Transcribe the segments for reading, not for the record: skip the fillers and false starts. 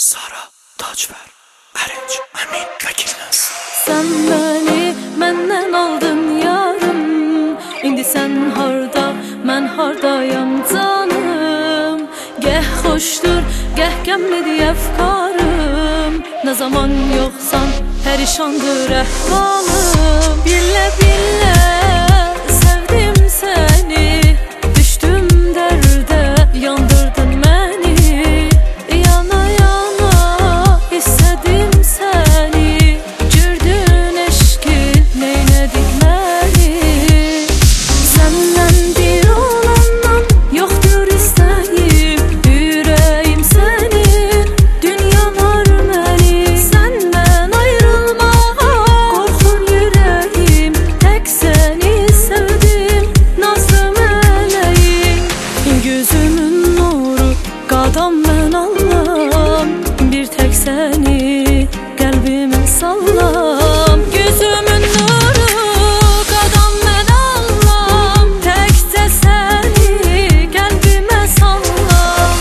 Sara, Taçver, Ərinc, Əmin və Gilnaz. Sən məni məndən aldın yarım, İndi sən harda, mən hardayam canım. Gəh xoşdur, gəh qəmlidir əfkarım, Nə zaman yoxsan pərişandır əhvalım. Billə billə sevdim səni, düşdüm dərdə, yandırdın məni. Yana yana istədim səni, gördün eşqi neynədik məni. Səndən bir olandan yoxdur istəyim, ürəyim sənin, dünyalar məni. Səndən ayrılmağa qorxur ürəyim, tək səni sevdim, nazlı mələyim. Gözümün nuru, qadam mən Allahım, bir tək səni qəlbimə sallam. Gözümün nuru, qadam mən Allahım, təkcə səni qəlbimə sallam.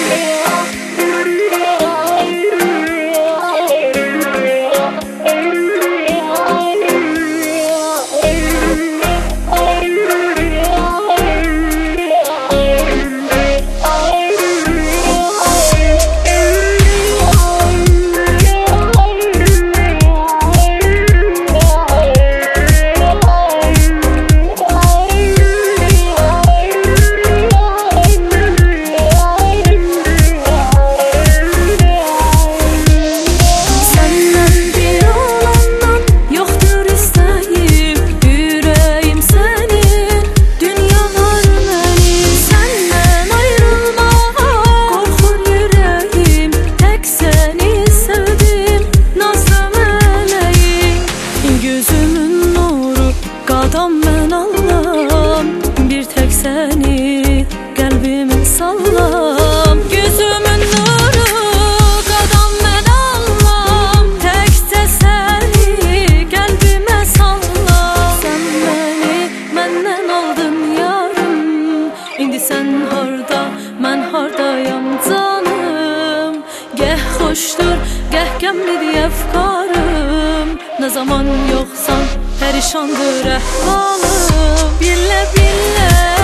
Səndən bir olandan yoxdur istəyim, ürəyim sənin, dünyalar məni. Səndən ayrılmağa qorxur ürəyim, tək səni sevdim, nazlı mələyim. Gözümün nuru, qadam mən Allahım, bir tək səni qəlbimə sallam. Gözümün nuru, qadam mən Allahım, təkcə səni qəlbimə sallam. Sən məni məndən aldın yarım, İndi sən harda, mən hardayam canım. Gəh xoşdur, gəh qəmlidir əfkarım, Nə zaman yoxsan pərişandır əhvalım. Billə billə